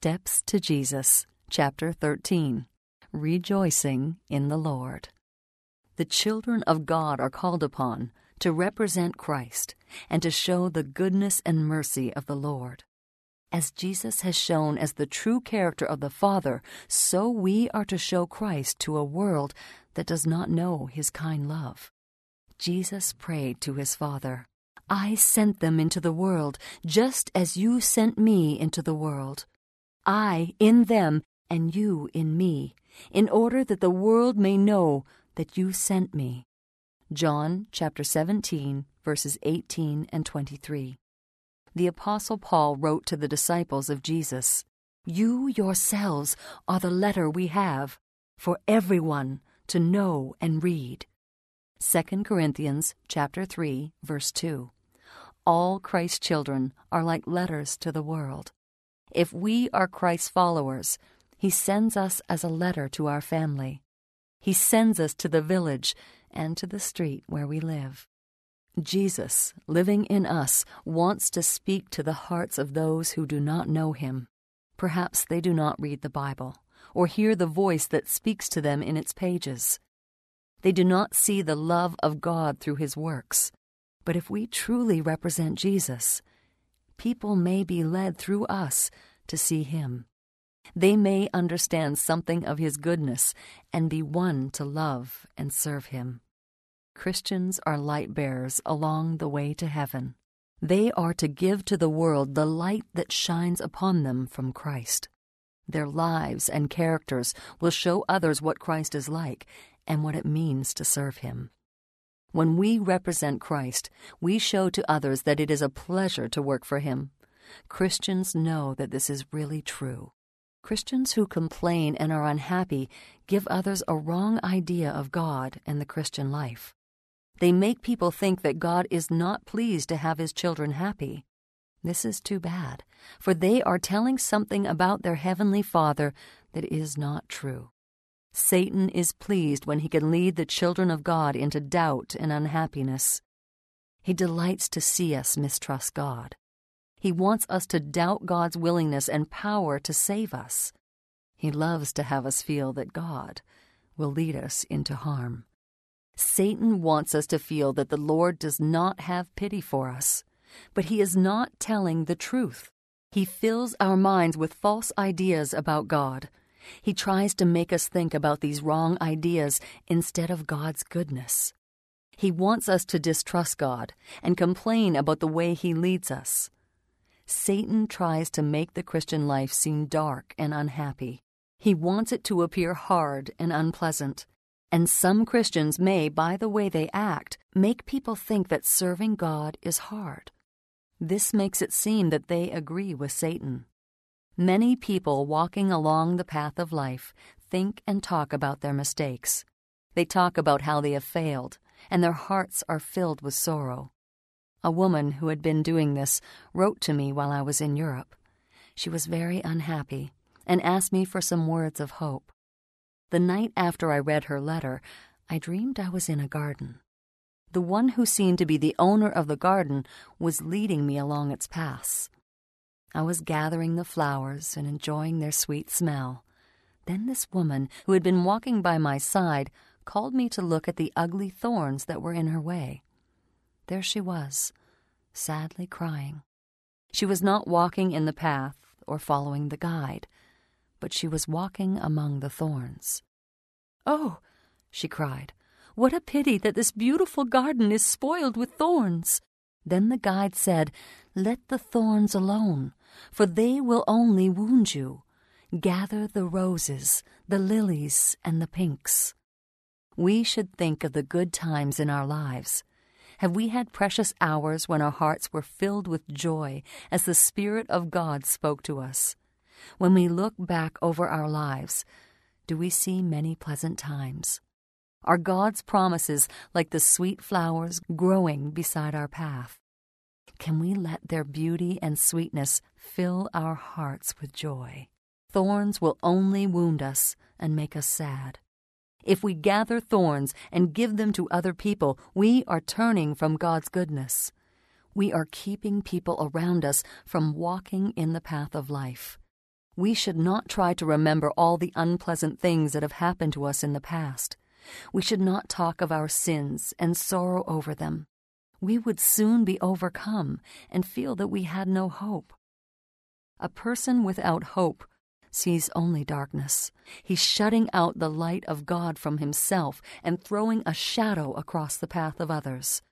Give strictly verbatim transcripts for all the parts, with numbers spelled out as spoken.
Steps to Jesus, Chapter thirteen. Rejoicing in the Lord. The children of God are called upon to represent Christ and to show the goodness and mercy of the Lord. As Jesus has shown as the true character of the Father, so we are to show Christ to a world that does not know his kind love. Jesus prayed to his Father, "I sent them into the world, just as you sent me into the world. I in them and you in me, in order that the world may know that you sent me." John chapter seventeen, verses eighteen and twenty-three. The Apostle Paul wrote to the disciples of Jesus, "You yourselves are the letter we have for everyone to know and read." Second Corinthians chapter three, verse two. All Christ's children are like letters to the world. If we are Christ's followers, he sends us as a letter to our family. He sends us to the village and to the street where we live. Jesus, living in us, wants to speak to the hearts of those who do not know him. Perhaps they do not read the Bible or hear the voice that speaks to them in its pages. They do not see the love of God through his works. But if we truly represent Jesus, people may be led through us to see him. They may understand something of his goodness and be won to love and serve him. Christians are light bearers along the way to heaven. They are to give to the world the light that shines upon them from Christ. Their lives and characters will show others what Christ is like and what it means to serve him. When we represent Christ, we show to others that it is a pleasure to work for him. Christians know that this is really true. Christians who complain and are unhappy give others a wrong idea of God and the Christian life. They make people think that God is not pleased to have his children happy. This is too bad, for they are telling something about their heavenly Father that is not true. Satan is pleased when he can lead the children of God into doubt and unhappiness. He delights to see us mistrust God. He wants us to doubt God's willingness and power to save us. He loves to have us feel that God will lead us into harm. Satan wants us to feel that the Lord does not have pity for us, but he is not telling the truth. He fills our minds with false ideas about God. He tries to make us think about these wrong ideas instead of God's goodness. He wants us to distrust God and complain about the way he leads us. Satan tries to make the Christian life seem dark and unhappy. He wants it to appear hard and unpleasant. And some Christians may, by the way they act, make people think that serving God is hard. This makes it seem that they agree with Satan. Many people walking along the path of life think and talk about their mistakes. They talk about how they have failed, and their hearts are filled with sorrow. A woman who had been doing this wrote to me while I was in Europe. She was very unhappy and asked me for some words of hope. The night after I read her letter, I dreamed I was in a garden. The one who seemed to be the owner of the garden was leading me along its paths. I was gathering the flowers and enjoying their sweet smell. Then this woman, who had been walking by my side, called me to look at the ugly thorns that were in her way. There she was, sadly crying. She was not walking in the path or following the guide, but she was walking among the thorns. "Oh," she cried, "what a pity that this beautiful garden is spoiled with thorns." Then the guide said, "Let the thorns alone, for they will only wound you. Gather the roses, the lilies, and the pinks." We should think of the good times in our lives. Have we had precious hours when our hearts were filled with joy as the Spirit of God spoke to us? When we look back over our lives, do we see many pleasant times? Are God's promises like the sweet flowers growing beside our path? Can we let their beauty and sweetness fill our hearts with joy? Thorns will only wound us and make us sad. If we gather thorns and give them to other people, we are turning from God's goodness. We are keeping people around us from walking in the path of life. We should not try to remember all the unpleasant things that have happened to us in the past. We should not talk of our sins and sorrow over them. We would soon be overcome and feel that we had no hope. A person without hope sees only darkness. He's shutting out the light of God from himself and throwing a shadow across the path of others.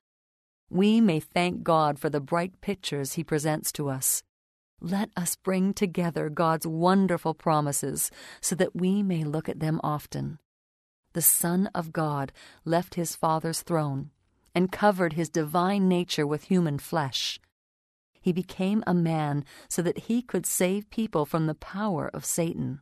We may thank God for the bright pictures He presents to us. Let us bring together God's wonderful promises so that we may look at them often. The Son of God left His Father's throne and covered His divine nature with human flesh. He became a man so that He could save people from the power of Satan.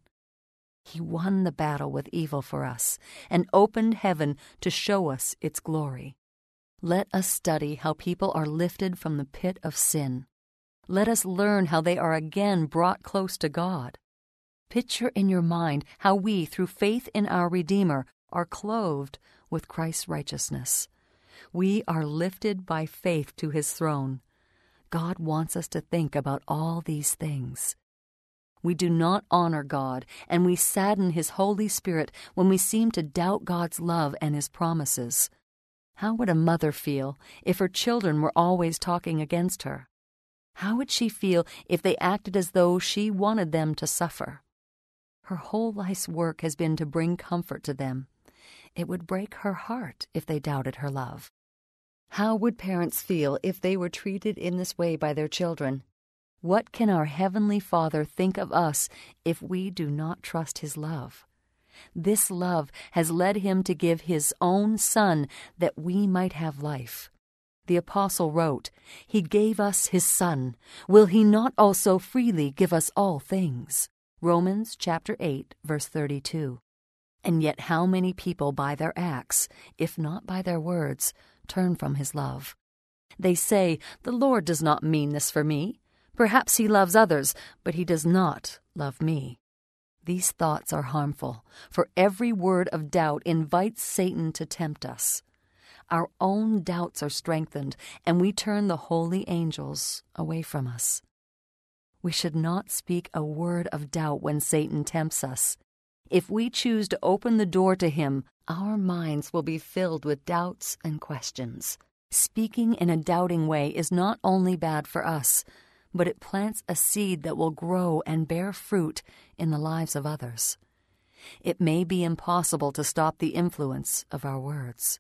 He won the battle with evil for us and opened heaven to show us its glory. Let us study how people are lifted from the pit of sin. Let us learn how they are again brought close to God. Picture in your mind how we, through faith in our Redeemer, are clothed with Christ's righteousness. We are lifted by faith to His throne. God wants us to think about all these things. We do not honor God, and we sadden His Holy Spirit when we seem to doubt God's love and His promises. How would a mother feel if her children were always talking against her? How would she feel if they acted as though she wanted them to suffer? Her whole life's work has been to bring comfort to them. It would break her heart if they doubted her love. How would parents feel if they were treated in this way by their children? What can our Heavenly Father think of us if we do not trust His love? This love has led Him to give His own Son that we might have life. The Apostle wrote, "He gave us His Son. Will He not also freely give us all things?" Romans chapter eight, verse thirty-two. And yet how many people by their acts, if not by their words, turn from His love? They say, "The Lord does not mean this for me. Perhaps He loves others, but He does not love me." These thoughts are harmful, for every word of doubt invites Satan to tempt us. Our own doubts are strengthened, and we turn the holy angels away from us. We should not speak a word of doubt when Satan tempts us. If we choose to open the door to him, our minds will be filled with doubts and questions. Speaking in a doubting way is not only bad for us, but it plants a seed that will grow and bear fruit in the lives of others. It may be impossible to stop the influence of our words.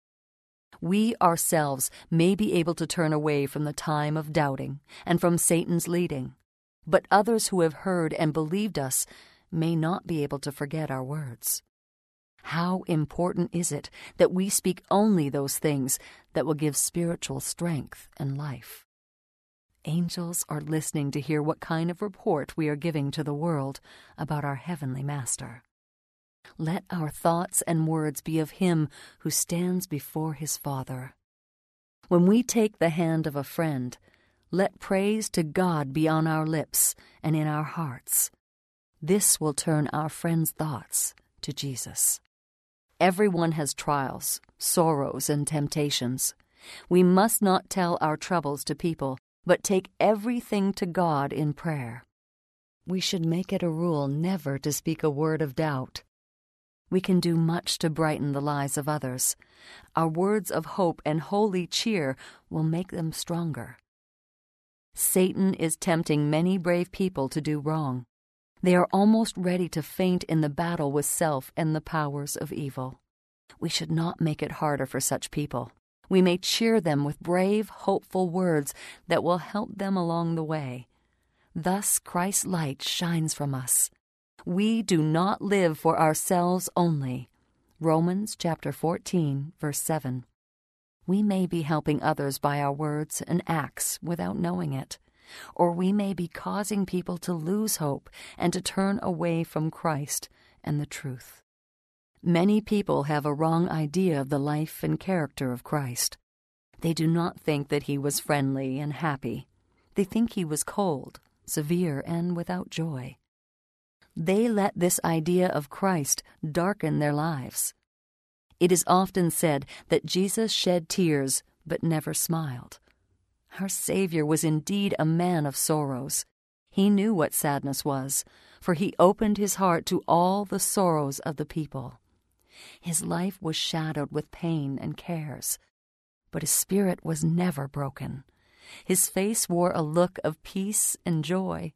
We ourselves may be able to turn away from the time of doubting and from Satan's leading, but others who have heard and believed us may not be able to forget our words. How important is it that we speak only those things that will give spiritual strength and life? Angels are listening to hear what kind of report we are giving to the world about our Heavenly Master. Let our thoughts and words be of Him who stands before His Father. When we take the hand of a friend, let praise to God be on our lips and in our hearts. This will turn our friend's thoughts to Jesus. Everyone has trials, sorrows, and temptations. We must not tell our troubles to people, but take everything to God in prayer. We should make it a rule never to speak a word of doubt. We can do much to brighten the lives of others. Our words of hope and holy cheer will make them stronger. Satan is tempting many brave people to do wrong. They are almost ready to faint in the battle with self and the powers of evil. We should not make it harder for such people. We may cheer them with brave, hopeful words that will help them along the way. Thus Christ's light shines from us. We do not live for ourselves only. Romans chapter fourteen, verse seven. We may be helping others by our words and acts without knowing it, or we may be causing people to lose hope and to turn away from Christ and the truth. Many people have a wrong idea of the life and character of Christ. They do not think that He was friendly and happy. They think He was cold, severe, and without joy. They let this idea of Christ darken their lives. It is often said that Jesus shed tears but never smiled. Our Savior was indeed a man of sorrows. He knew what sadness was, for he opened his heart to all the sorrows of the people. His life was shadowed with pain and cares, but his spirit was never broken. His face wore a look of peace and joy.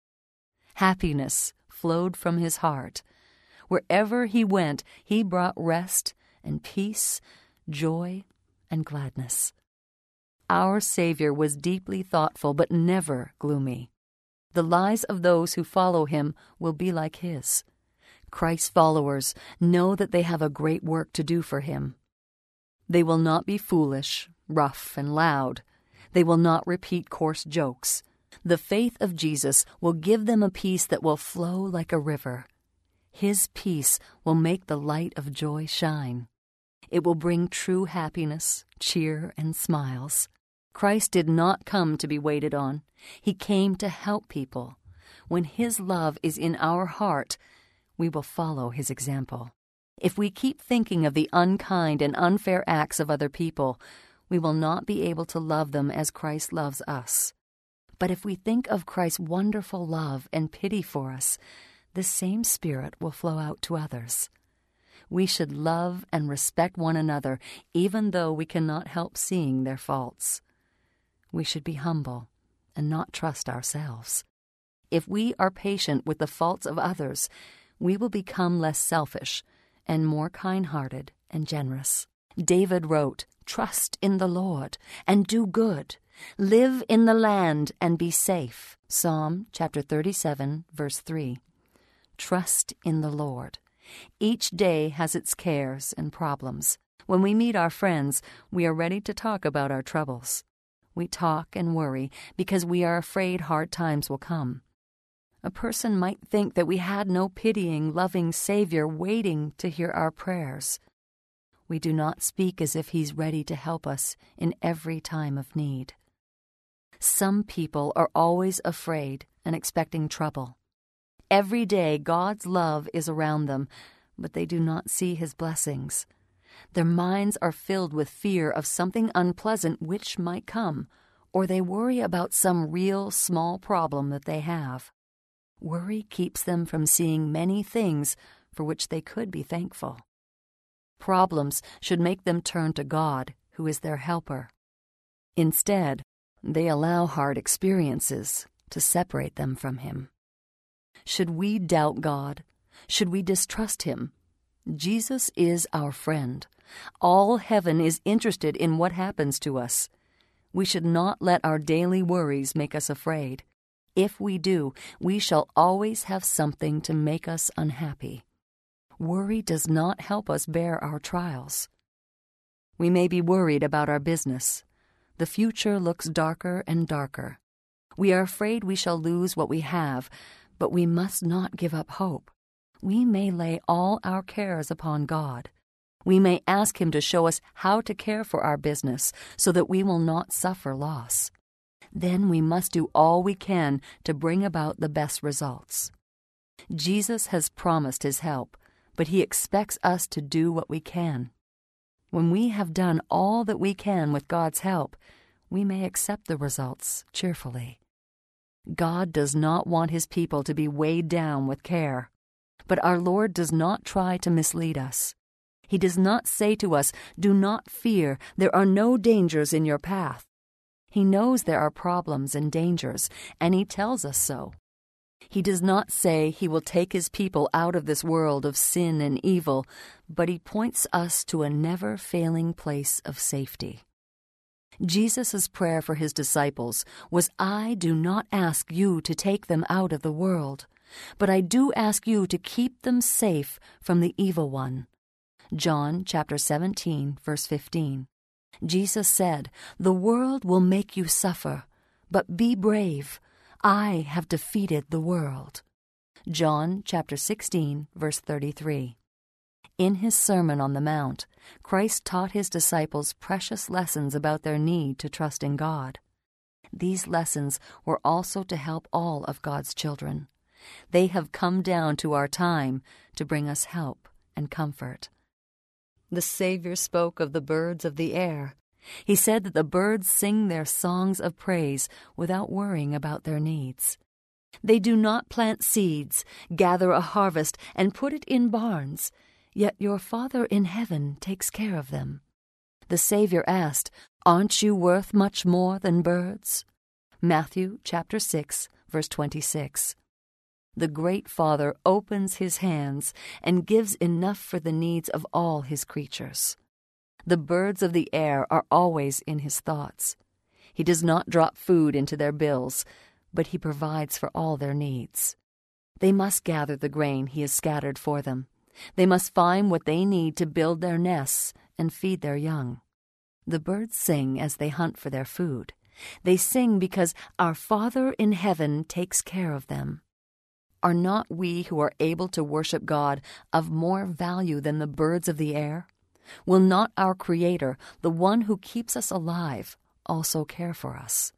Happiness flowed from his heart. Wherever he went, he brought rest and peace, joy and gladness. Our Savior was deeply thoughtful, but never gloomy. The lives of those who follow him will be like his. Christ's followers know that they have a great work to do for him. They will not be foolish, rough, and loud. They will not repeat coarse jokes. The faith of Jesus will give them a peace that will flow like a river. His peace will make the light of joy shine. It will bring true happiness, cheer, and smiles. Christ did not come to be waited on. He came to help people. When his love is in our heart, we will follow his example. If we keep thinking of the unkind and unfair acts of other people, we will not be able to love them as Christ loves us. But if we think of Christ's wonderful love and pity for us, the same Spirit will flow out to others. We should love and respect one another, even though we cannot help seeing their faults. We should be humble and not trust ourselves. If we are patient with the faults of others, we will become less selfish and more kind-hearted and generous. David wrote, "Trust in the Lord and do good. Live in the land and be safe." Psalm chapter thirty-seven, verse three. Trust in the Lord. Each day has its cares and problems. When we meet our friends, we are ready to talk about our troubles. We talk and worry because we are afraid hard times will come. A person might think that we had no pitying, loving Savior waiting to hear our prayers. We do not speak as if he's ready to help us in every time of need. Some people are always afraid and expecting trouble. Every day God's love is around them, but they do not see his blessings. Their minds are filled with fear of something unpleasant which might come, or they worry about some real small problem that they have. Worry keeps them from seeing many things for which they could be thankful. Problems should make them turn to God, who is their helper. Instead, they allow hard experiences to separate them from him. Should we doubt God? Should we distrust him? Jesus is our friend. All heaven is interested in what happens to us. We should not let our daily worries make us afraid. If we do, we shall always have something to make us unhappy. Worry does not help us bear our trials. We may be worried about our business. The future looks darker and darker. We are afraid we shall lose what we have, but we must not give up hope. We may lay all our cares upon God. We may ask him to show us how to care for our business so that we will not suffer loss. Then we must do all we can to bring about the best results. Jesus has promised his help, but he expects us to do what we can. When we have done all that we can with God's help, we may accept the results cheerfully. God does not want his people to be weighed down with care, but our Lord does not try to mislead us. He does not say to us, "Do not fear, there are no dangers in your path." He knows there are problems and dangers, and he tells us so. He does not say he will take his people out of this world of sin and evil, but he points us to a never-failing place of safety. Jesus' prayer for his disciples was, "I do not ask you to take them out of the world, but I do ask you to keep them safe from the evil one." John chapter seventeen, verse fifteen. Jesus said, "The world will make you suffer, but be brave. I have defeated the world." John chapter sixteen, verse thirty-three. In his Sermon on the Mount, Christ taught his disciples precious lessons about their need to trust in God. These lessons were also to help all of God's children. They have come down to our time to bring us help and comfort. The Savior spoke of the birds of the air. He said that the birds sing their songs of praise without worrying about their needs. They do not plant seeds, gather a harvest, and put it in barns, yet your Father in heaven takes care of them. The Savior asked, "Aren't you worth much more than birds?" Matthew chapter six, verse twenty-six. The great Father opens his hands and gives enough for the needs of all his creatures. The birds of the air are always in his thoughts. He does not drop food into their bills, but he provides for all their needs. They must gather the grain he has scattered for them. They must find what they need to build their nests and feed their young. The birds sing as they hunt for their food. They sing because our Father in heaven takes care of them. Are not we who are able to worship God of more value than the birds of the air? Will not our Creator, the one who keeps us alive, also care for us?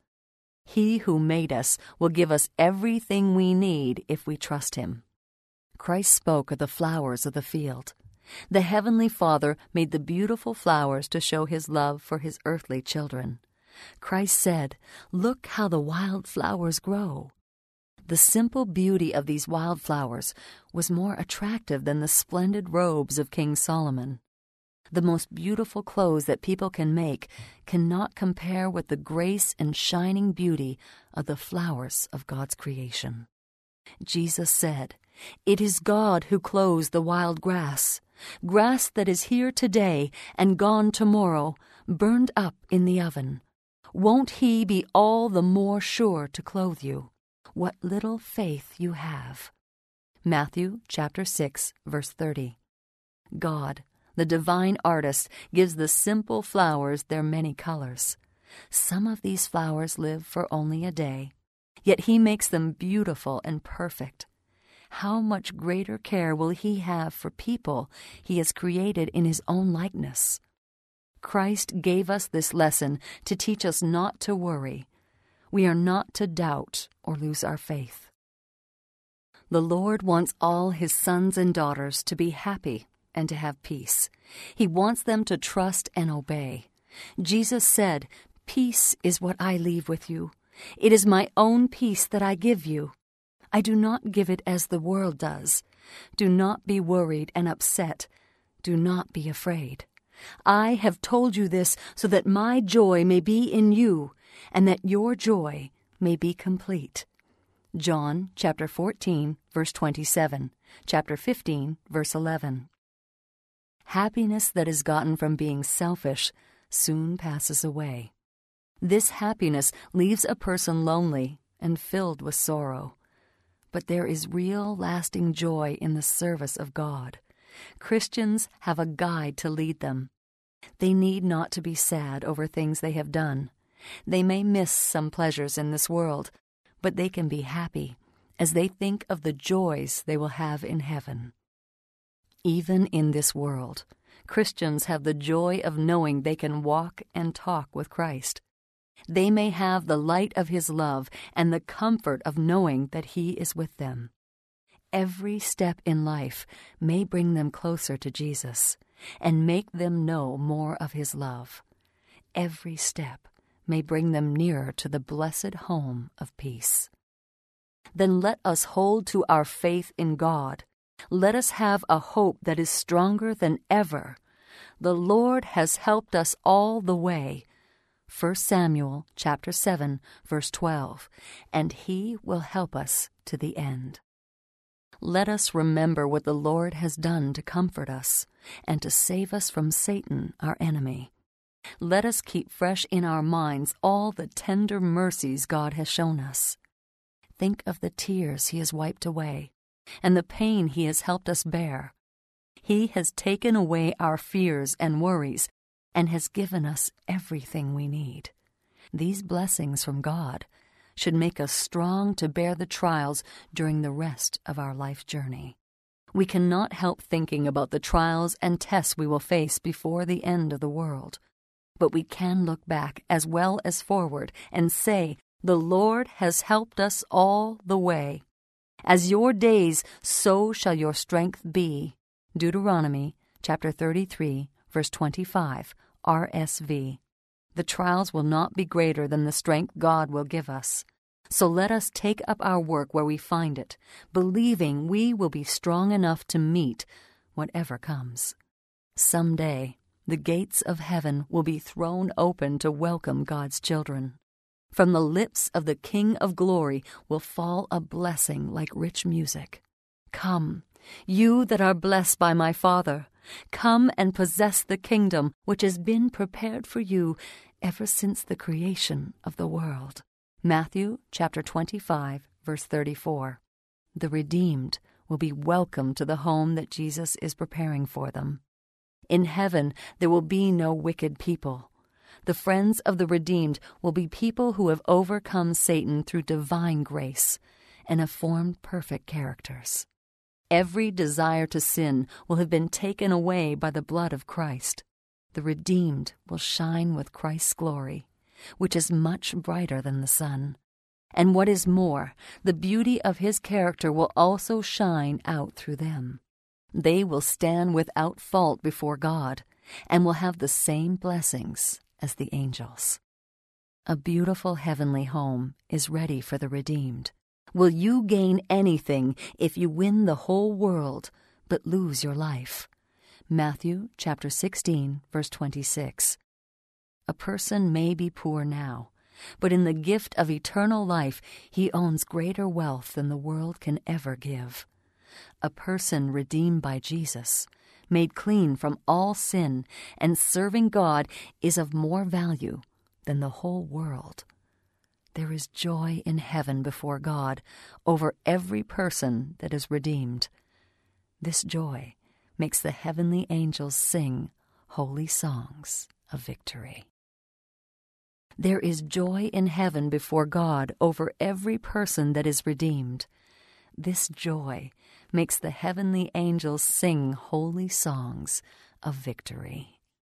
He who made us will give us everything we need if we trust him. Christ spoke of the flowers of the field. The Heavenly Father made the beautiful flowers to show his love for his earthly children. Christ said, "Look how the wild flowers grow." The simple beauty of these wild flowers was more attractive than the splendid robes of King Solomon. The most beautiful clothes that people can make cannot compare with the grace and shining beauty of the flowers of God's creation. Jesus said, "It is God who clothes the wild grass, grass that is here today and gone tomorrow, burned up in the oven. Won't he be all the more sure to clothe you? What little faith you have." Matthew chapter six, verse thirty. God, the divine artist, gives the simple flowers their many colors. Some of these flowers live for only a day, yet he makes them beautiful and perfect. How much greater care will he have for people he has created in his own likeness? Christ gave us this lesson to teach us not to worry. We are not to doubt or lose our faith. The Lord wants all his sons and daughters to be happy and to have peace. He wants them to trust and obey. Jesus said, "Peace is what I leave with you. It is my own peace that I give you. I do not give it as the world does. Do not be worried and upset. Do not be afraid. I have told you this so that my joy may be in you, and that your joy may be complete." John chapter fourteen, verse twenty-seven, chapter fifteen, verse eleven. Happiness that is gotten from being selfish soon passes away. This happiness leaves a person lonely and filled with sorrow. But there is real, lasting joy in the service of God. Christians have a guide to lead them. They need not to be sad over things they have done. They may miss some pleasures in this world, but they can be happy as they think of the joys they will have in heaven. Even in this world, Christians have the joy of knowing they can walk and talk with Christ. They may have the light of his love and the comfort of knowing that he is with them. Every step in life may bring them closer to Jesus and make them know more of his love. Every step may bring them nearer to the blessed home of peace. Then let us hold to our faith in God. Let us have a hope that is stronger than ever. The Lord has helped us all the way. First Samuel chapter seven, verse twelve, and he will help us to the end. Let us remember what the Lord has done to comfort us and to save us from Satan, our enemy. Let us keep fresh in our minds all the tender mercies God has shown us. Think of the tears he has wiped away and the pain he has helped us bear. He has taken away our fears and worries and has given us everything we need. These blessings from God should make us strong to bear the trials during the rest of our life journey. We cannot help thinking about the trials and tests we will face before the end of the world. But we can look back as well as forward and say, "The Lord has helped us all the way. As your days, so shall your strength be." Deuteronomy chapter thirty-three, verse twenty-five, R S V. The trials will not be greater than the strength God will give us. So let us take up our work where we find it, believing we will be strong enough to meet whatever comes. Someday, the gates of heaven will be thrown open to welcome God's children. From the lips of the King of Glory will fall a blessing like rich music. Come, you that are blessed by my Father, come and possess the kingdom which has been prepared for you ever since the creation of the world. Matthew chapter twenty-five, verse thirty-four. The redeemed will be welcomed to the home that Jesus is preparing for them. In heaven there will be no wicked people. The friends of the redeemed will be people who have overcome Satan through divine grace and have formed perfect characters. Every desire to sin will have been taken away by the blood of Christ. The redeemed will shine with Christ's glory, which is much brighter than the sun. And what is more, the beauty of his character will also shine out through them. They will stand without fault before God and will have the same blessings as the angels. A beautiful heavenly home is ready for the redeemed. Will you gain anything if you win the whole world but lose your life? Matthew chapter sixteen, verse twenty-six. A person may be poor now, but in the gift of eternal life he owns greater wealth than the world can ever give. A person redeemed by Jesus, made clean from all sin, and serving God is of more value than the whole world. There is joy in heaven before God over every person that is redeemed. This joy makes the heavenly angels sing holy songs of victory. There is joy in heaven before God over every person that is redeemed. This joy makes the heavenly angels sing holy songs of victory.